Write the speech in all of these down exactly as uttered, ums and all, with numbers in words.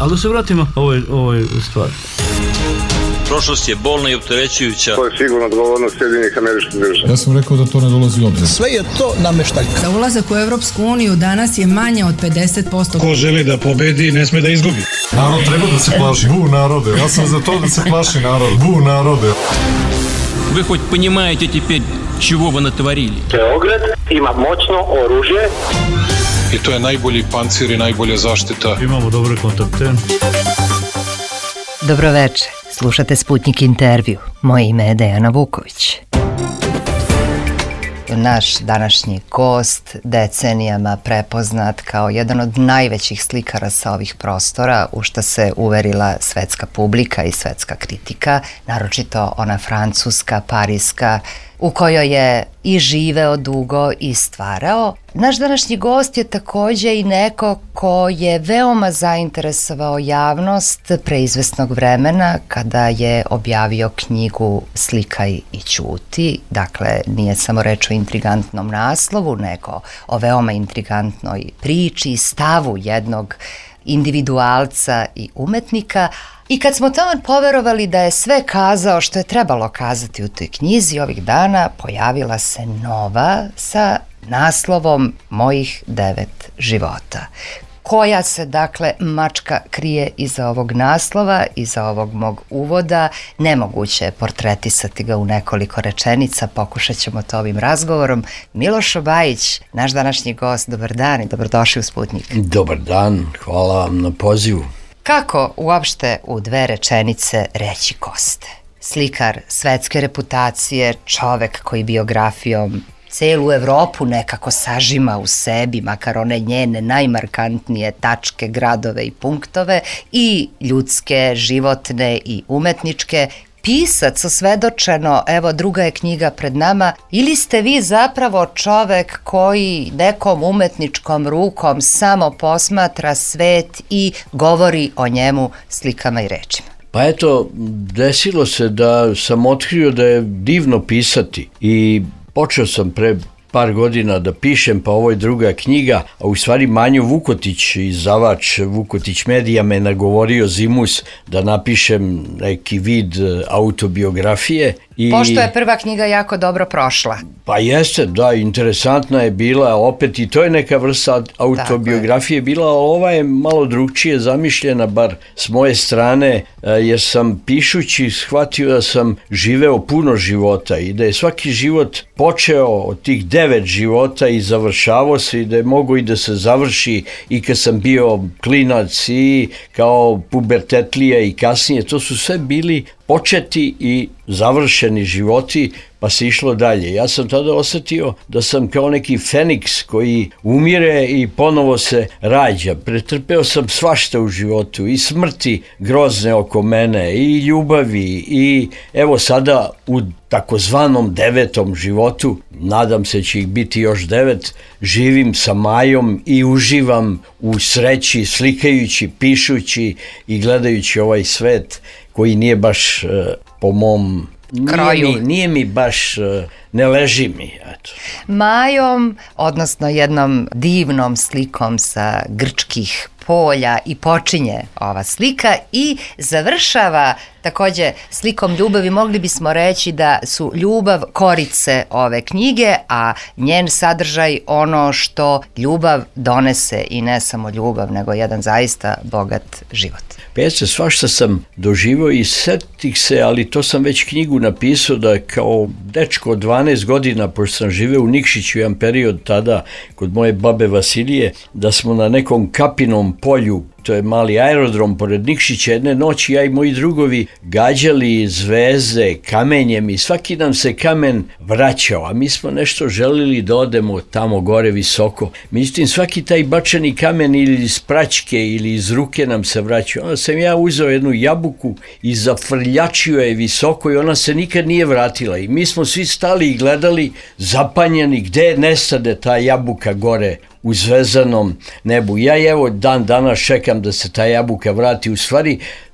Ali da se vratimo ovoj, ovoj stvari. Prošlost je bolna i opterećujuća. To je sigurno odgovornost Sjedinjenih Američkih Država. Ja sam rekao da to ne dolazi u obzir. Sve je to nameštaljka. Za ulazak u Evropsku uniju danas je manje od pedeset posto. Ko želi da pobedi, ne sme da izgubi. Narod treba da se plaši. Bu narode. Ja sam za to da se plaši narod. Bu narode. Вы хоть понимаете теперь, чего вы натворили? Beograd ima moćno oružje. I to je najbolji pancir i najbolja zaštita. Imamo dobre kontakte. Dobroveče, slušate Sputnik intervju. Moje ime je Dejana Vuković. Naš današnji gost, decenijama prepoznat kao jedan od najvećih slikara sa ovih prostora, u šta se uverila svetska publika i svetska kritika, naročito ona francuska, parijska, u kojoj je i živeo dugo i stvarao. Naš današnji gost je takođe i neko ko je veoma zainteresovao javnost pre izvesnog vremena kada je objavio knjigu Slikaj i ćuti. Dakle, nije samo reč o intrigantnom naslovu, nego o veoma intrigantnoj priči, stavu jednog individualca i umetnika. I kad smo tamo poverovali da je sve kazao što je trebalo kazati u toj knjizi, ovih dana pojavila se nova sa naslovom Mojih devet života. Koja se, dakle, mačka krije iza ovog naslova, iza ovog mog uvoda. Nemoguće je portretisati ga u nekoliko rečenica, pokušat ćemo to ovim razgovorom. Milošo Bajić, naš današnji gost, dobar dan i dobrodošli u Sputnik. Dobar dan, hvala vam na pozivu. Kako uopšte u dve rečenice reći ko ste? Slikar svetske reputacije, čovek koji biografijom celu Evropu nekako sažima u sebi, makar one njene najmarkantnije tačke, gradove i punktove, i ljudske, životne i umetničke. Pisac, osvedočeno, evo druga je knjiga pred nama, ili ste vi zapravo čovek koji nekom umetničkom rukom samo posmatra svet i govori o njemu slikama i rečima? Pa eto, desilo se da sam otkrio da je divno pisati i počeo sam pre par godina da pišem, pa ovo je druga knjiga, a u stvari Manjo Vukotić, izdavač Vukotić Medija, me nagovorio zimus da napišem neki vid autobiografije. I pošto je prva knjiga jako dobro prošla. Pa jeste, da, interesantna je bila, opet i to je neka vrsta autobiografije bila, ali ova je malo drugčije zamišljena, bar s moje strane, jer sam pišući shvatio da sam živeo puno života i da je svaki život počeo od tih devet života i završavao se i da je mogo i da se završi i kad sam bio klinac i kao pubertetlija i kasnije, to su sve bili početi i završeni životi, pa se išlo dalje. Ja sam tada osetio da sam kao neki feniks koji umire i ponovo se rađa. Pretrpeo sam svašta u životu, i smrti grozne oko mene, i ljubavi, i evo sada u takozvanom devetom životu, nadam se će ih biti još devet, živim sa Majom i uživam u sreći, slikajući, pišući i gledajući ovaj svet koji nije baš po mom kraju. Nije mi, nije mi baš, ne leži mi. Eto. Majom, odnosno jednom divnom slikom sa grčkih polja, i počinje ova slika i završava takođe slikom ljubavi. Mogli bismo reći da su ljubav korice ove knjige, a njen sadržaj ono što ljubav donese, i ne samo ljubav, nego jedan zaista bogat život. Pece, svašta sam doživao i setih se, ali to sam već knjigu napisao da kao dečko od dvanaest godina, pošto sam živeo u Nikšiću jedan period tada kod moje babe Vasilije, da smo na nekom kapinom polju, to je mali aerodrom pored Nikšića, jedne noći ja i moji drugovi gađali zvezde kamenjem i svaki nam se kamen vraćao, a mi smo nešto želili da odemo tamo gore visoko. Međutim, svaki taj bačeni kamen ili iz praćke ili iz ruke nam se vraćao. Onda sam ja uzeo jednu jabuku i zafrljačio je visoko i ona se nikad nije vratila. I mi smo svi stali i gledali zapanjeni gde nestade ta jabuka gore u zvezdanom nebu. Ja evo dan danas čekam da se ta jabuka vrati. U stvari,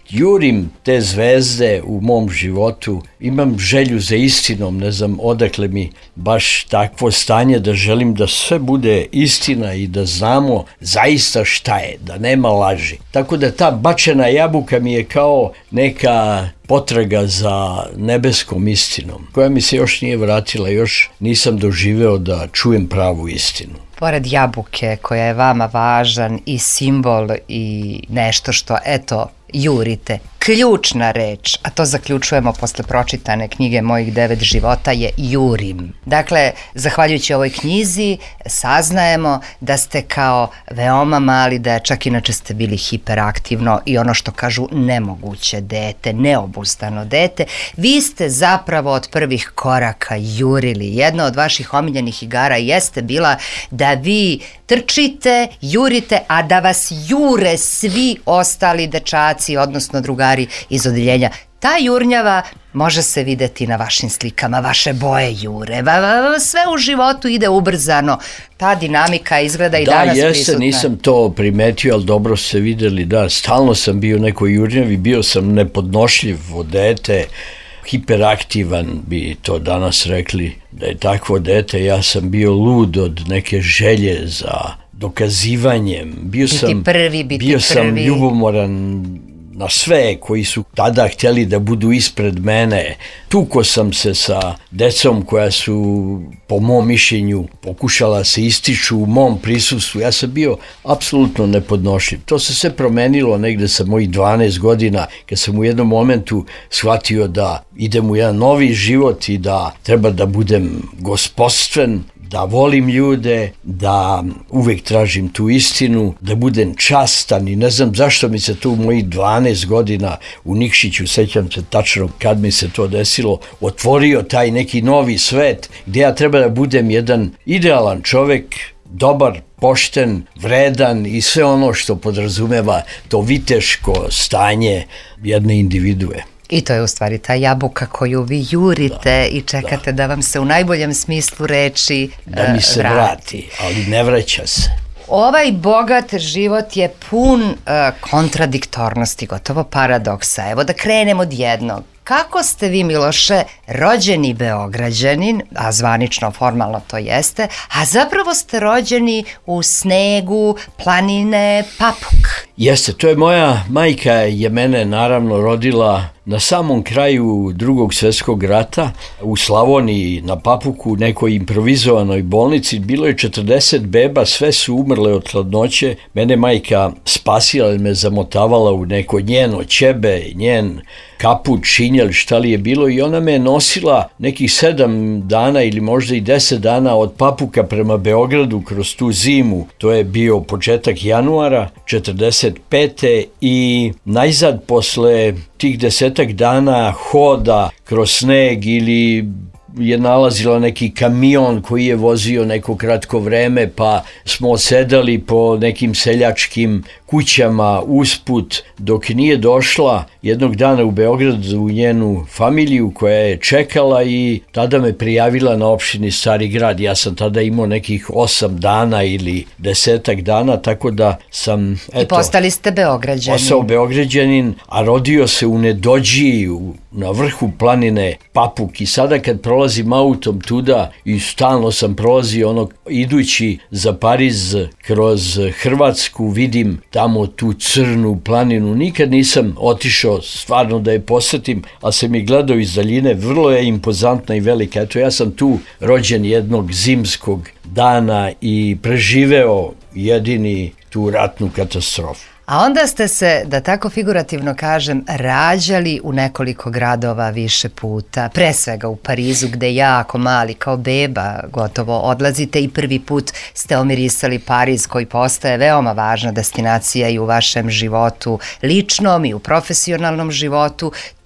jurim te zvezde u mom životu, imam želju za istinom, ne znam odakle mi baš takvo stanje da želim da sve bude istina i da znamo zaista šta je, da nema laži. Tako da ta bačena jabuka mi je kao neka potraga za nebeskom istinom, koja mi se još nije vratila, još nisam doživeo da čujem pravu istinu. Pored jabuke koja je vama važan i simbol i nešto što, eto, jurite, ključna reč, a to zaključujemo posle pročitane knjige Mojih devet života, je jurim. Dakle, zahvaljujući ovoj knjizi saznajemo da ste kao veoma mali dečak, inače ste bili hiperaktivno i ono što kažu nemoguće dete, neobuzdano dete, vi ste zapravo od prvih koraka jurili. Jedna od vaših omiljenih igara jeste bila da vi trčite, jurite, a da vas jure svi ostali dečaci, odnosno drugari iz odeljenja. Ta jurnjava može se videti na vašim slikama, vaše boje jure, sve u životu ide ubrzano. Ta dinamika izgleda i da, danas jeste, prisutna. Da, jeste, nisam to primetio, ali dobro ste videli, da, stalno sam bio nekoj jurnjavi, bio sam nepodnošljiv dete, hiperaktivan bi to danas rekli, da je takvo dete, ja sam bio lud od neke želje za dokazivanjem, bio biti sam, prvi, biti bio prvi. sam ljubomoran na sve koji su tada htjeli da budu ispred mene. Tuko sam se sa decom koja su, po mom mišljenju, pokušala se ističu u mom prisustvu. Ja sam bio apsolutno nepodnošljiv. To se sve promenilo negde sa mojih dvanaest godina, kad sam u jednom momentu shvatio da idem u jedan novi život i da treba da budem gospodstven, da volim ljude, da uvek tražim tu istinu, da budem častan i ne znam zašto mi se to u mojih dvanaest godina u Nikšiću, sećam se tačno kad mi se to desilo, otvorio taj neki novi svet gdje ja treba da budem jedan idealan čovek, dobar, pošten, vredan i sve ono što podrazumeva to viteško stanje jedne individue. I to je u stvari ta jabuka koju vi jurite da, i čekate da. da vam se u najboljem smislu reči vrati. Da mi se vrati, vrati ali ne vraća se. Ovaj bogat život je pun uh, kontradiktornosti, gotovo paradoksa. Evo da krenemo od jednog. Kako ste vi, Miloše, rođeni Beograđanin, a zvanično, formalno to jeste, a zapravo ste rođeni u snegu, planine, Papuk? Jeste, to je moja majka, je mene naravno rodila na samom kraju Drugog svjetskog rata u Slavoniji na Papuku, nekoj improvizovanoj bolnici. Bilo je četrdeset beba, sve su umrle od hladnoće. Mene majka spasila, me zamotavala u neko njeno ćebe, njen kaput, šinjel, šta li je bilo, i ona me nosila nekih sedam dana ili možda i deset dana od Papuka prema Beogradu kroz tu zimu. To je bio početak januara četrdeset pete i najzad posle tih desetak dana hoda kroz sneg ili je nalazila neki kamion koji je vozio neko kratko vreme, pa smo sedali po nekim seljačkim kućama usput dok nije došla jednog dana u Beograd u njenu familiju koja je čekala i tada me prijavila na opštini Stari grad. Ja sam tada imao nekih osam dana ili desetak dana, tako da sam eto, i postali ste Beograđanin. Postao Beograđanin, a rodio se u Nedođiji, na vrhu planine Papuk, i sada kad prolazim autom tuda i stalno sam prolazio ono idući za Pariz kroz Hrvatsku, vidim tamo tu crnu planinu. Nikad nisam otišao stvarno da je posetim, a sam je gledao iz daljine, vrlo je impozantna i velika. Eto, ja sam tu rođen jednog zimskog dana i preživeo jedini tu ratnu katastrofu. A onda ste se, da tako figurativno kažem, rađali u nekoliko gradova više puta, pre svega u Parizu, gde jako mali, kao beba, gotovo odlazite i prvi put ste omirisali Pariz, koji postaje veoma važna destinacija i u vašem životu ličnom i u profesionalnom životu.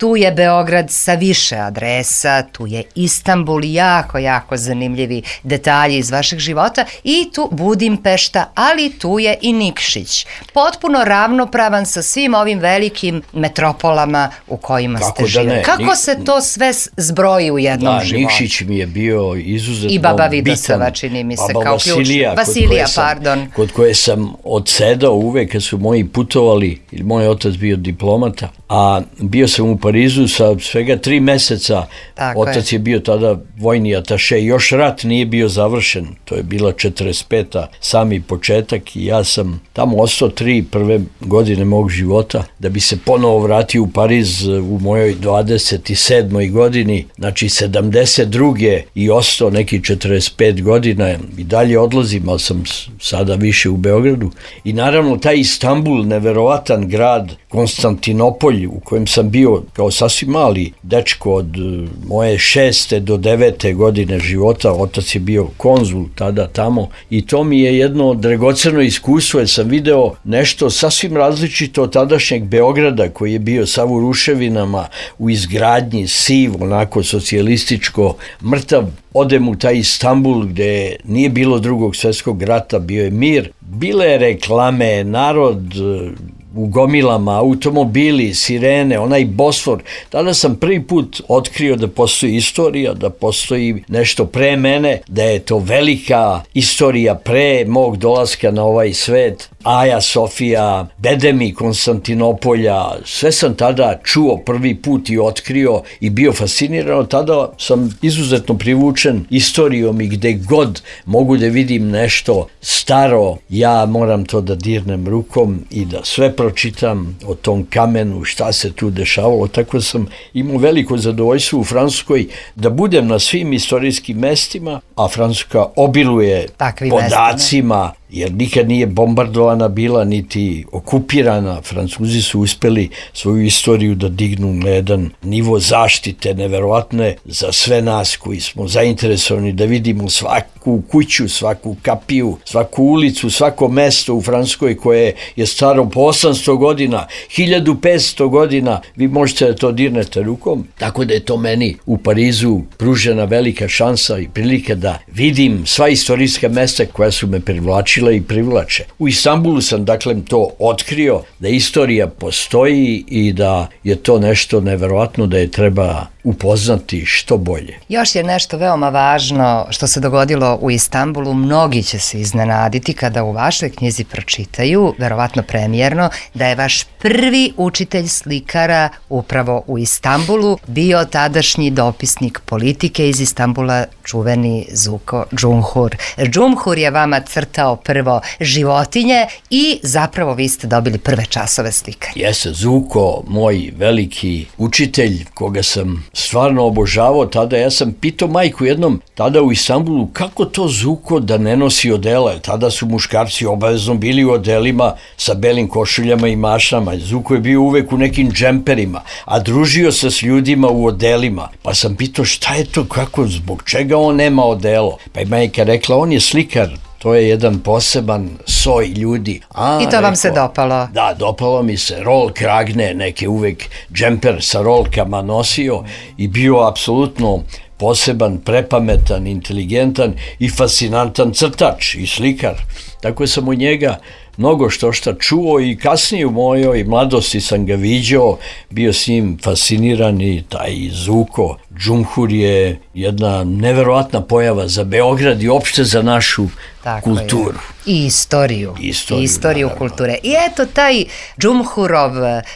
tu je Beograd sa više adresa, tu je Istanbul, jako, jako zanimljivi detalji iz vašeg života i tu Budimpešta, ali tu je i Nikšić. Potpuno ravnopravan sa svim ovim velikim metropolama u kojima Kako ste da živjeli. ne? Kako Ni- se to sve s- zbroji u jednom Da, životu? Nikšić mi je bio izuzetno I Baba bitan. Vidosova, čini mi se, Baba kao ključna. Vasilija, kod Vasilija, koje sam- pardon. Kod koje sam odsedao uvek kad su moji putovali, ili moj otac bio diplomata, a bio sam u Parizu sa svega tri meseca. Tako Otac je. je bio tada vojni ataše, još rat nije bio završen, to je bila četrdeset peta sami početak i ja sam tamo ostao tri prve godine mog života da bi se ponovo vratio u Pariz u mojoj dvadeset sedmoj godini, znači sedamdeset druge i ostao neki četrdeset pet godina i dalje odlazim, ali sam s- sada više u Beogradu. I naravno taj Istanbul, neverovatan grad, Konstantinopolj u kojem sam bio kao sasvim mali dečko od e, moje šeste do devete godine života, otac je bio konzul tada tamo i to mi je jedno dragoceno iskustvo jer sam video nešto sasvim različito od tadašnjeg Beograda koji je bio sav u ruševinama, u izgradnji, siv, onako socijalističko, mrtav. Odem u taj Istanbul gde nije bilo drugog svjetskog rata, bio je mir, bile reklame, narod e, u gomilama, automobili, sirene, onaj Bosfor. Tada sam prvi put otkrio da postoji istorija, da postoji nešto pre mene, da je to velika istorija pre mog dolaska na ovaj svet. Aja Sofija, Bedemi Konstantinopolja, sve sam tada čuo prvi put i otkrio i bio fasciniran. Tada sam izuzetno privučen istorijom i gde god mogu da vidim nešto staro, ja moram to da dirnem rukom i da sve pročitam o tom kamenu, šta se tu dešavalo. Tako sam imao veliko zadovoljstvo u Francuskoj da budem na svim istorijskim mestima, a Francuska obiluje Takvim podacima, jer nikad nije bombardovana bila, niti okupirana. Francuzi su uspeli svoju istoriju da dignu na jedan nivo zaštite neverovatne za sve nas koji smo zainteresovani da vidimo svaku kuću, svaku kapiju, svaku ulicu, svako mesto u Francuskoj koje je staro po osamsto godina, hiljadu petsto godina, vi možete da to dirnete rukom, tako da je to meni u Parizu pružena velika šansa i prilika da vidim sva istorijska mesta koja su me privlačila i privlače. U Istanbulu sam dakle to otkrio, da istorija postoji i da je to nešto neverovatno da je treba upoznati što bolje. Još je nešto veoma važno što se dogodilo u Istanbulu. Mnogi će se iznenaditi kada u vašoj knjizi pročitaju, verovatno premijerno, da je vaš prvi učitelj slikara upravo u Istanbulu bio tadašnji dopisnik politike iz Istanbula, čuveni Zuko Džumhur. Džumhur je vama crtao prvo životinje i zapravo vi ste dobili prve časove slikanja. Jeste, Zuko, moj veliki učitelj, koga sam stvarno obožavao tada, ja sam pitao majku jednom, tada u Istanbulu, kako to Zuko da ne nosi odela, jer tada su muškarci obavezno bili u odelima sa belim košuljama i mašama, Zuko je bio uvek u nekim džemperima, a družio se s ljudima u odelima, pa sam pitao šta je to, kako, zbog čega on nema odelo, pa je majka rekla, on je slikar, to je jedan poseban soj ljudi. A, I to rekao, vam se dopalo? Da, dopalo mi se. Rol kragne, neke uvek džemper sa rolkama nosio i bio apsolutno poseban, prepametan, inteligentan i fascinantan crtač i slikar. Tako sam od njega mnogo što šta čuo i kasnije u mojoj mladosti sam ga viđao, bio s njim fasciniran i taj Zuko Džumhur je jedna neverovatna pojava za Beograd i opšte za našu Tako kulturu. Je. I istoriju. Istoriju, istoriju naravno. kulture. I eto taj Džumhurov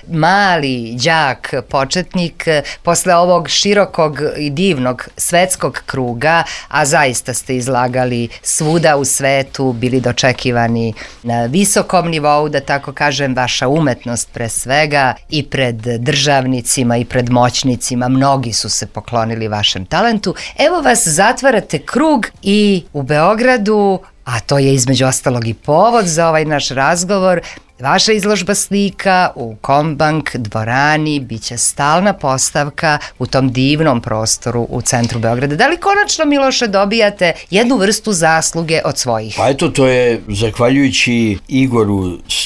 mali đak, početnik, posle ovog širokog i divnog svetskog kruga, a zaista ste izlagali svuda u svetu, bili dočekivani na visokom nivou, da tako kažem, vaša umetnost pre svega i pred državnicima i pred moćnicima, mnogi su se poklonili vašem talentu. Evo vas, zatvarate krug i u Beogradu, a to je između ostalog i povod za ovaj naš razgovor, vaša izložba slika u Kombank dvorani biće stalna postavka u tom divnom prostoru u centru Beograda. Da li konačno, Miloše, dobijate jednu vrstu zasluge od svojih? Pa eto, to je zahvaljujući Igoru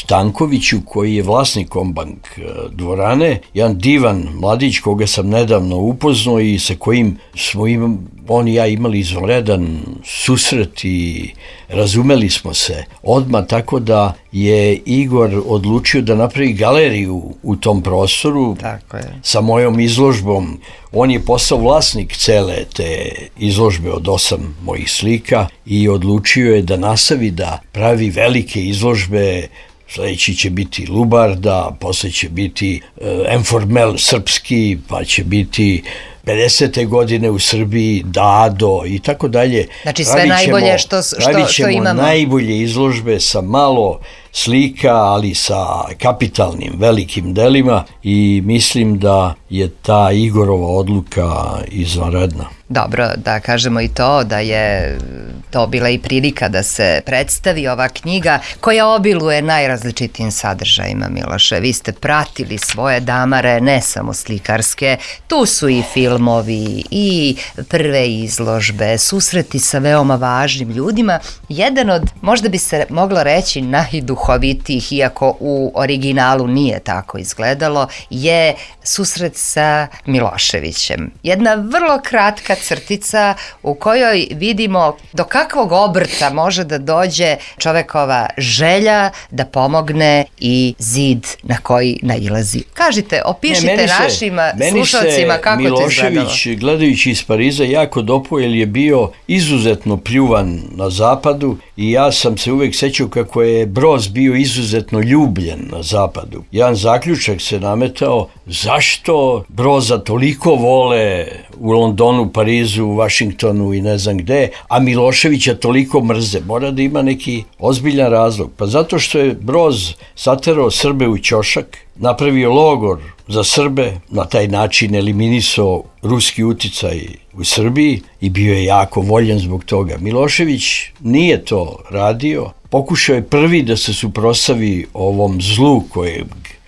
Stankoviću, koji je vlasnik Kombank dvorane, jedan divan mladić koga sam nedavno upoznao i sa kojim smo im, on i ja imali izvanredan susret i razumeli smo se odmah, tako da je Igor odlučio da napravi galeriju u tom prostoru. Tako je. Sa mojom izložbom. On je postao vlasnik cele te izložbe od osam mojih slika i odlučio je da nastavi da pravi velike izložbe. Sledeći će biti Lubarda, posle će biti uh, Enformel srpski, pa će biti pedesete godine u Srbiji, Dado i tako dalje. Znači sve najbolje što, što, što imamo. Najbolje izložbe sa malo slika, ali sa kapitalnim velikim delima i mislim da je ta Igorova odluka izvanredna. Dobro, da kažemo i to da je to bila i prilika da se predstavi ova knjiga koja obiluje najrazličitijim sadržajima, Miloše. Vi ste pratili svoje damare, ne samo slikarske, tu su i filmovi i prve izložbe, susreti sa veoma važnim ljudima. Jedan od, možda bi se moglo reći, najduhovitijih, iako u originalu nije tako izgledalo, je susret sa Miloševićem. Jedna vrlo kratka crtica u kojoj vidimo do kakvog obrta može da dođe čovekova želja da pomogne i zid na koji nailazi. Kažite, opišite ne, se, našim slušalcima kako to izgledalo. Milošević, gledajući iz Pariza, jako dopao jer je bio izuzetno pljuvan na zapadu i ja sam se uvek sećao kako je Broz bio izuzetno ljubljen na zapadu. Jedan zaključak se nametao, zašto Broza toliko vole u Londonu, Parizu, Vašingtonu i ne znam gde, a Miloševića toliko mrze. Mora da ima neki ozbiljan razlog. Pa zato što je Broz saterao Srbe u ćošak, napravio logor za Srbe, na taj način eliminisao ruski uticaj u Srbiji i bio je jako voljen zbog toga. Milošević nije to radio, pokušao je prvi da se suprotstavi ovom zlu kojeg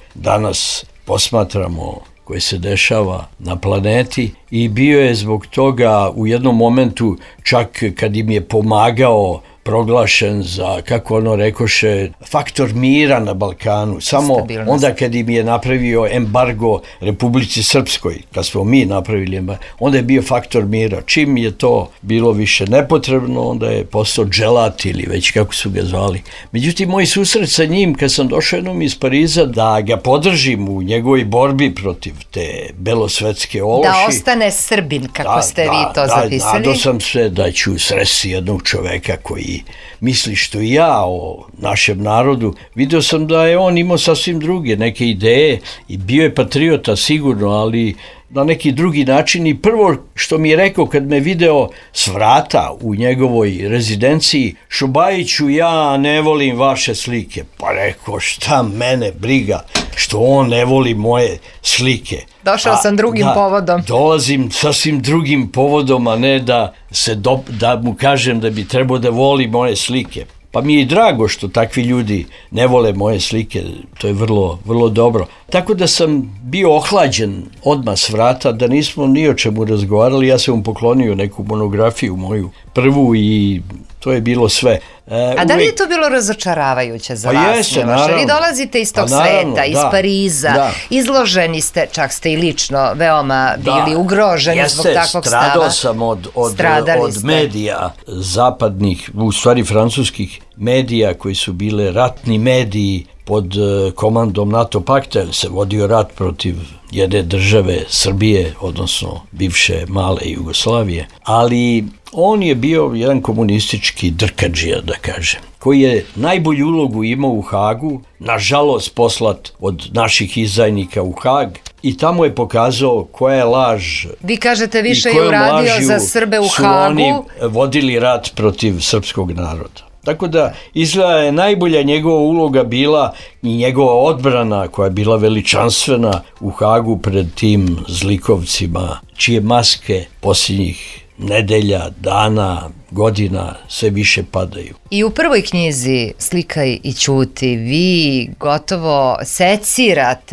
danas posmatramo, koje se dešava na planeti i bio je zbog toga u jednom momentu, čak kad im je pomagao, proglašen za, kako ono rekoše, faktor mira na Balkanu. Samo onda kad im je napravio embargo Republici Srpskoj, kad smo mi napravili embargo, onda je bio faktor mira. Čim je to bilo više nepotrebno, onda je postao dželat ili već kako su ga zvali. Međutim, moj susret sa njim, kad sam došao jednom iz Pariza, da ga podržim u njegovoj borbi protiv te belosvetske ološi. Da ostane Srbin, kako da, ste da, vi to da, zapisali. Nadao sam se da ću sresti jednog čoveka koji misli što i ja o našem narodu. Video sam da je on imao sasvim druge neke ideje i bio je patriota sigurno, ali na neki drugi način. I prvo što mi je rekao kad me video s vrata u njegovoj rezidenciji, Šobajiću, ja ne volim vaše slike. Pa rekao, šta mene briga što on ne voli moje slike. Došao sam drugim da, povodom. Dolazim sasvim drugim povodom, a ne da, se do, da mu kažem da bi trebao da voli moje slike. Pa mi je i drago što takvi ljudi ne vole moje slike, to je vrlo, vrlo dobro. Tako da sam bio ohlađen odmah s vrata, da nismo ni o čemu razgovarali, ja sam mu poklonio neku monografiju moju, prvu, i to je bilo sve. E, A da li je to bilo razočaravajuće za pa vas, jeste, Miloše? Vi dolazite iz tog pa naravno, sveta, iz da, Pariza, da. Izloženi ste, čak ste i lično veoma bili da, ugroženi jeste, zbog takvog stava. Stradao sam od, od, od medija zapadnih, u stvari francuskih medija koji su bile ratni mediji pod komandom NATO pakta, jer se vodio rat protiv jedne države, Srbije, odnosno bivše male Jugoslavije. Ali on je bio jedan komunistički drkadžija, da kažem, koji je najbolju ulogu imao u Hagu, nažalost poslat od naših izdajnika u Hag, i tamo je pokazao koja je laž. Vi kažete više je uradio za Srbe u su Hagu. Oni vodili rat protiv srpskog naroda. Tako da izgleda je najbolja njegova uloga bila i njegova odbrana koja je bila veličanstvena u Hagu pred tim zlikovcima, čije maske posljednjih nedelja, dana, godina sve više padaju. I u prvoj knjizi Slikaj i ćuti vi gotovo secirate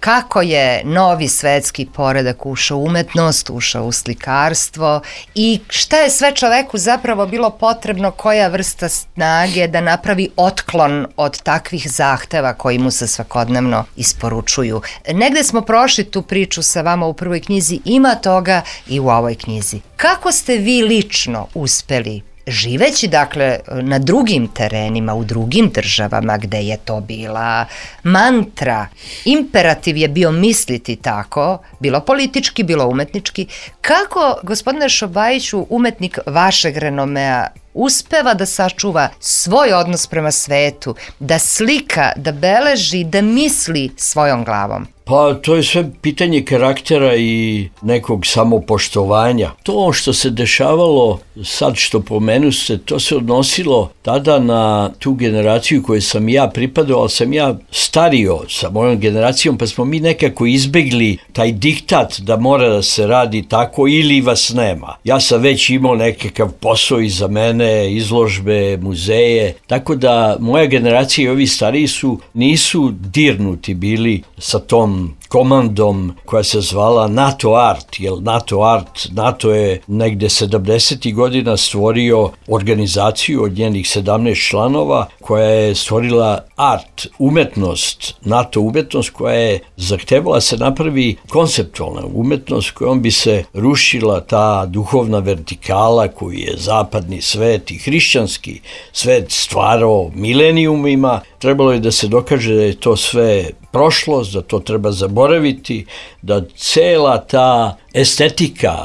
kako je novi svetski poredak ušao u umetnost, ušao u slikarstvo i šta je sve čoveku zapravo bilo potrebno, koja vrsta snage da napravi otklon od takvih zahteva koji mu se svakodnevno isporučuju. Negde smo prošli tu priču sa vama u prvoj knjizi, ima toga i u ovoj knjizi. Kako ste vi lično uspeli, živeći dakle na drugim terenima, u drugim državama gde je to bila mantra, imperativ je bio misliti tako, bilo politički, bilo umetnički, kako, gospodine Šobajiću, umetnik vašeg renomea uspeva da sačuva svoj odnos prema svetu, da slika, da beleži, da misli svojom glavom? Pa to je sve pitanje karaktera i nekog samopoštovanja. To što se dešavalo, sad što pomenu se, to se odnosilo tada na tu generaciju koju sam ja pripadao, ali sam ja stario sa mojom generacijom, pa smo mi nekako izbegli taj diktat da mora da se radi tako ili vas nema. Ja sam već imao nekakav posao iza mene, izložbe, muzeje, tako da moja generacija i ovi stariji su, nisu dirnuti bili sa tom komandom koja se zvala NATO Art, jer NATO Art, NATO je negde sedamdesetih godina stvorio organizaciju od njenih sedamnaest članova koja je stvorila art, umetnost, NATO umetnost koja je zahtevala se napravi konceptualna umetnost kojom bi se rušila ta duhovna vertikala koju je zapadni svet i hrišćanski svet stvarao milenijumima. Trebalo je da se dokaže da je to sve prošlost, da to treba zaboraviti, da cela ta estetika,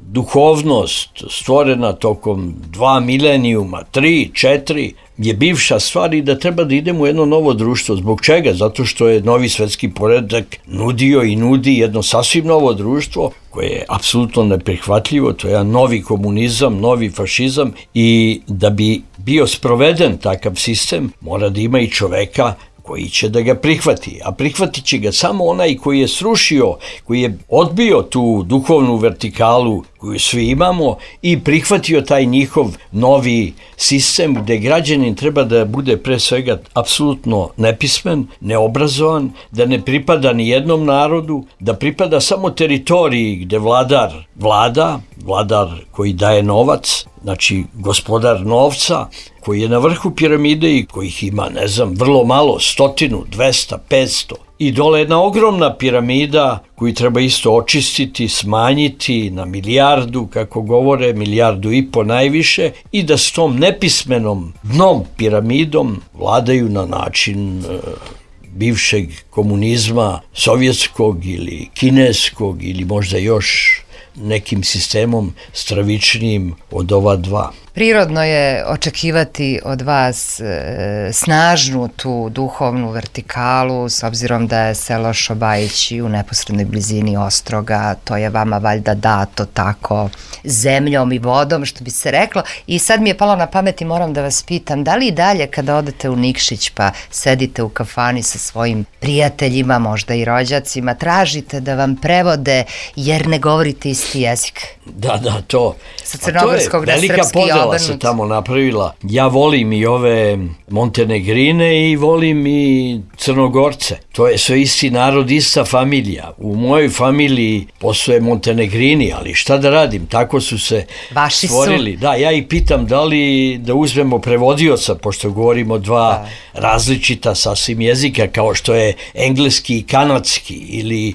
duhovnost stvorena tokom dva milenijuma, tri, četiri, je bivša stvar i da treba da idemo u jedno novo društvo. Zbog čega? Zato što je novi svetski poredak nudio i nudi jedno sasvim novo društvo koje je apsolutno neprihvatljivo, to je jedan novi komunizam, novi fašizam i da bi bio sproveden takav sistem mora da ima i čoveka koji će da ga prihvati, a prihvatit će ga samo onaj koji je srušio, koji je odbio tu duhovnu vertikalu koju svi imamo i prihvatio taj njihov novi sistem gde građanin treba da bude pre svega apsolutno nepismen, neobrazovan, da ne pripada ni jednom narodu, da pripada samo teritoriji gde vladar vlada, vladar koji daje novac, znači gospodar novca, koji je na vrhu piramide i kojih ima, ne znam, vrlo malo, stotinu, dvesta, petsto. I dole jedna ogromna piramida koju treba isto očistiti, smanjiti na milijardu, kako govore, milijardu i po najviše, i da s tom nepismenom dnom piramidom vladaju na način e, bivšeg komunizma, sovjetskog ili kineskog ili možda još nekim sistemom stravičnijim od ova dva. Prirodno je očekivati od vas e, snažnu tu duhovnu vertikalu, s obzirom da je selo Šobajić u neposrednoj blizini Ostroga, to je vama valjda dato tako zemljom i vodom, što bi se reklo. I sad mi je palo na pamet i moram da vas pitam, da li i dalje kada odete u Nikšić pa sedite u kafani sa svojim prijateljima, možda i rođacima, tražite da vam prevode jer ne govorite isti jezik? Da, da, to. Sa crnogorskog na srpski obrnut. Se tamo napravila. Ja volim i ove Montenegrine i volim i Crnogorce. To je sve isti narod, ista familija. U mojoj familiji postoje Montenegrini, ali šta da radim? Tako su se Vaši stvorili. Su. Da, ja ih pitam da li da uzmemo prevodioca, pošto govorimo dva da. različita sasvim jezika, kao što je engleski i kanadski ili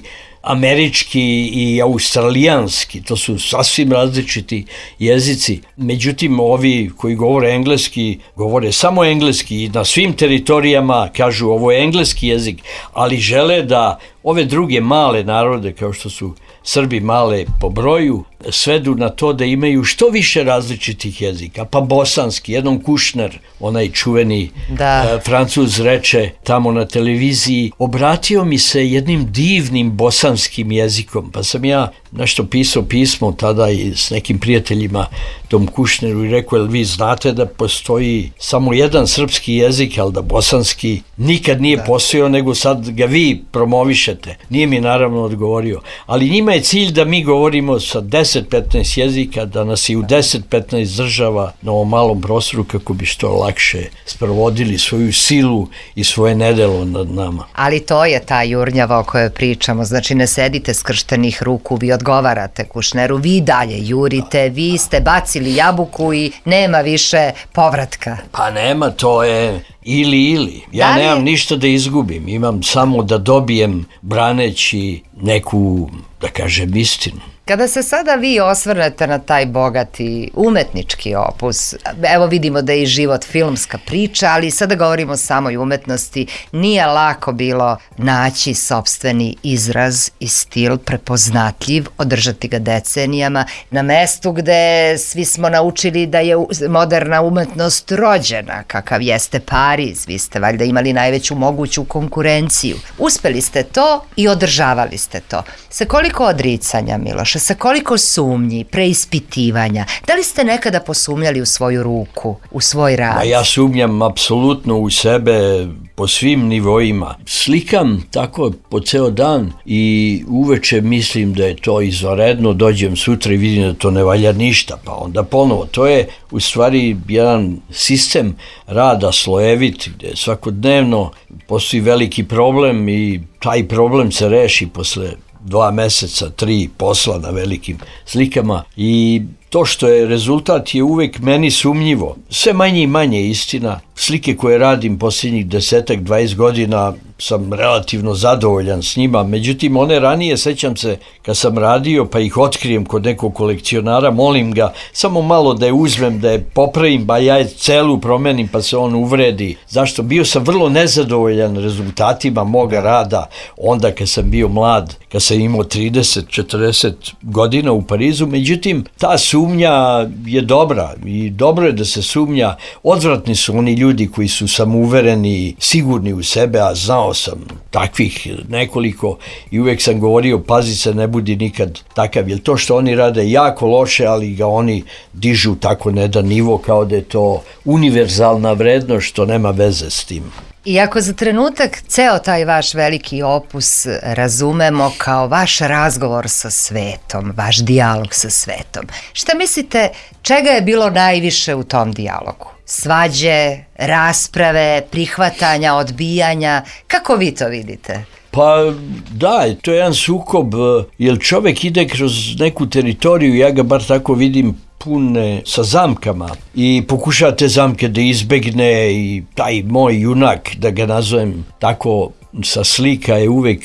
američki i australijanski, to su sasvim različiti jezici. Međutim, ovi koji govore engleski, govore samo engleski i na svim teritorijama kažu ovo je engleski jezik, ali žele da ove druge male narode, kao što su Srbi male po broju, svedu na to da imaju što više različitih jezika. Pa bosanski, jednom Kušner, onaj čuveni da. uh, Francuz reče tamo na televiziji, obratio mi se jednim divnim bosanskim jezikom, pa sam ja nešto pisao pismo tada i s nekim prijateljima tom Kušneru i rekao, jel vi znate da postoji samo jedan srpski jezik, ali da bosanski nikad nije da. postojao, nego sad ga vi promovišete. Nije mi naravno odgovorio, ali njima je cilj da mi govorimo sa deset petnaest jezika, da nas i u deset petnaest država na ovom malom prostoru kako bi što lakše sprovodili svoju silu i svoje nedelo nad nama. Ali to je ta jurnjava o kojoj pričamo, znači ne sedite skrštenih ruku, vi odgovarate Kušneru, vi dalje jurite, vi ste bacili jabuku i nema više povratka. Pa nema, to je ili ili. Ja da li... nemam ništa da izgubim, imam samo da dobijem braneći neku, da kažem, istinu. Kada se sada vi osvrnete na taj bogati umetnički opus, evo vidimo da je i život filmska priča, ali sada govorimo o samoj umetnosti, nije lako bilo naći sopstveni izraz i stil prepoznatljiv, održati ga decenijama, na mestu gde svi smo naučili da je moderna umetnost rođena, kakav jeste Pariz, vi ste valjda imali najveću moguću konkurenciju. Uspeli ste to i održavali ste to. Sa koliko odricanja, Miloš? Sa koliko sumnji, preispitivanja? Da li ste nekada posumnjali u svoju ruku, u svoj rad? Ma ja sumnjam apsolutno u sebe po svim nivoima. Slikam tako po ceo dan i uveče mislim da je to izvanredno, dođem sutra i vidim da to ne valja ništa, pa onda ponovo. To je u stvari jedan sistem rada slojevit, gde svakodnevno postoji veliki problem i taj problem se reši posle dva meseca, tri posla na velikim slikama i to što je rezultat je uvek meni sumnjivo. Sve manje i manje istina. Slike koje radim posljednjih desetak, dvadeset godina sam relativno zadovoljan s njima, međutim one ranije, sećam se kad sam radio pa ih otkrijem kod nekog kolekcionara, molim ga samo malo da je uzmem, da je popravim, ba ja je celu promenim pa se on uvredi. Zašto? Bio sam vrlo nezadovoljan rezultatima moga rada onda kad sam bio mlad, kad sam imao trideset četrdeset godina u Parizu, međutim ta sumnja je dobra i dobro je da se sumnja. Odvratni su oni ljudi koji su samouvereni, sigurni u sebe, a znao sam takvih nekoliko i uvek sam govorio, pazi se, ne budi nikad takav, jer to što oni rade jako loše, ali ga oni dižu tako na jedan nivo kao da je to univerzalna vrednost što nema veze s tim. I ako za trenutak ceo taj vaš veliki opus razumemo kao vaš razgovor sa svetom, vaš dijalog sa svetom, šta mislite, čega je bilo najviše u tom dijalogu? Svađe, rasprave, prihvatanja, odbijanja, kako vi to vidite? Pa da, to je jedan sukob, jer čovek ide kroz neku teritoriju, ja ga bar tako vidim, pune sa zamkama i pokušava te zamke da izbegne i taj moj junak, da ga nazovem tako, sa slika je uvek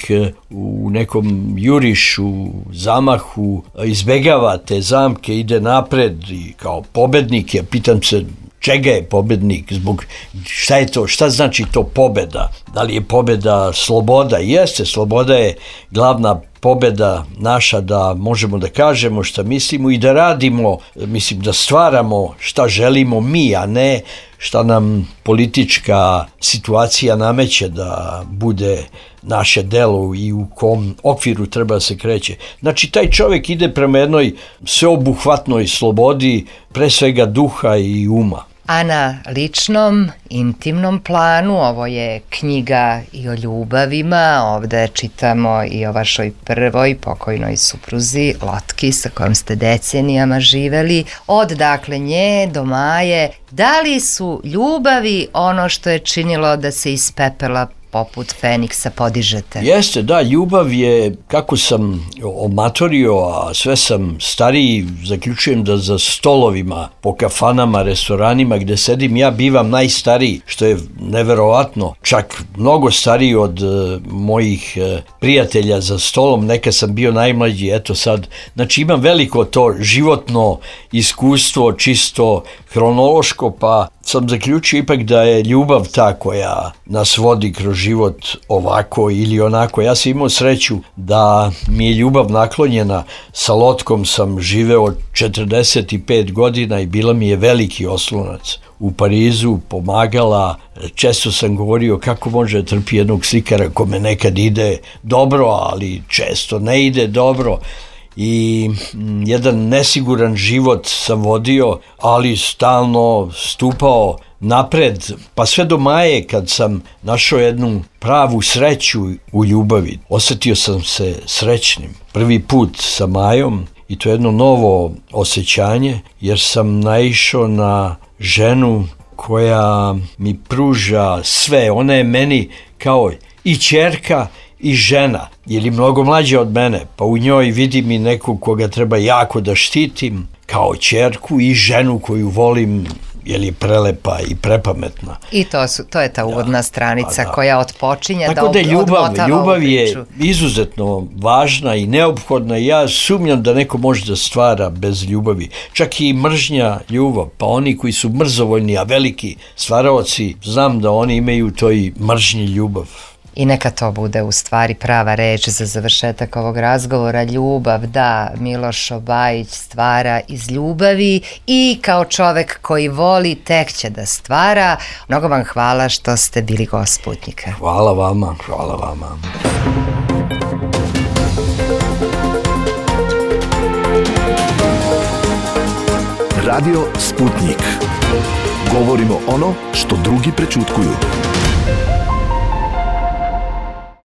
u nekom jurišu, zamahu, izbegava te zamke, ide napred i kao pobednik, ja pitam se čega je pobednik, zbog šta je to, šta znači to pobeda, da li je pobeda sloboda? Jeste, sloboda je glavna pobeda naša, da možemo da kažemo šta mislimo i da radimo, mislim da stvaramo šta želimo mi, a ne šta nam politička situacija nameće da bude naše delo i u kom okviru treba da se kreće. Znači, taj čovjek ide prema jednoj sveobuhvatnoj slobodi, pre svega duha i uma. A na ličnom, intimnom planu, ovo je knjiga i o ljubavima, ovde čitamo i o vašoj prvoj pokojnoj supruzi Lotki sa kojom ste decenijama živeli, od dakle nje do Maje. Da li su ljubavi ono što je činilo da se iz pepela poput Feniksa podižete? Jeste, da, ljubav je, kako sam omatorio, a sve sam stariji, zaključujem da za stolovima, po kafanama, restoranima gde sedim, ja bivam najstariji, što je neverovatno, čak mnogo stariji od uh, mojih uh, prijatelja za stolom, neka sam bio najmlađi, eto sad, znači imam veliko to životno iskustvo, čisto hronološko, pa sam zaključio ipak da je ljubav ta koja nas vodi kroz život ovako ili onako. Ja sam imao sreću da mi je ljubav naklonjena. Sa Lotkom sam živeo četrdeset pet godina i bila mi je veliki oslonac. U Parizu pomagala, često sam govorio kako može trpi jednog slikara kome nekad ide dobro, ali često ne ide dobro. i jedan nesiguran život sam vodio, ali stalno stupao napred, pa sve do Maje kad sam našao jednu pravu sreću u ljubavi. Osjetio sam se srećnim. Prvi put sa Majom i to je jedno novo osjećanje, jer sam naišao na ženu koja mi pruža sve. Ona je meni kao i ćerka i žena, jer je mnogo mlađa od mene, pa u njoj vidim i nekog koga treba jako da štitim, kao ćerku i ženu koju volim, jer je prelepa i prepametna. I to, su, to je ta uvodna da, stranica da. koja otpočinje Tako da, da ljubav, odmotava ljubav je priču. izuzetno važna i neophodna i ja sumnjam da neko može da stvara bez ljubavi. Čak i mržnja, ljubav, pa oni koji su mrzovoljni, a veliki stvaraoci, znam da oni imaju toj mržnji ljubav. I neka to bude u stvari prava reč za završetak ovog razgovora. Ljubav, da, Miloš Obajić stvara iz ljubavi i kao čovek koji voli tek će da stvara. Mnogo vam hvala što ste bili gost Sputnjika. Hvala vama, hvala vama. Radio Sputnjik. Govorimo ono što drugi prećutkuju.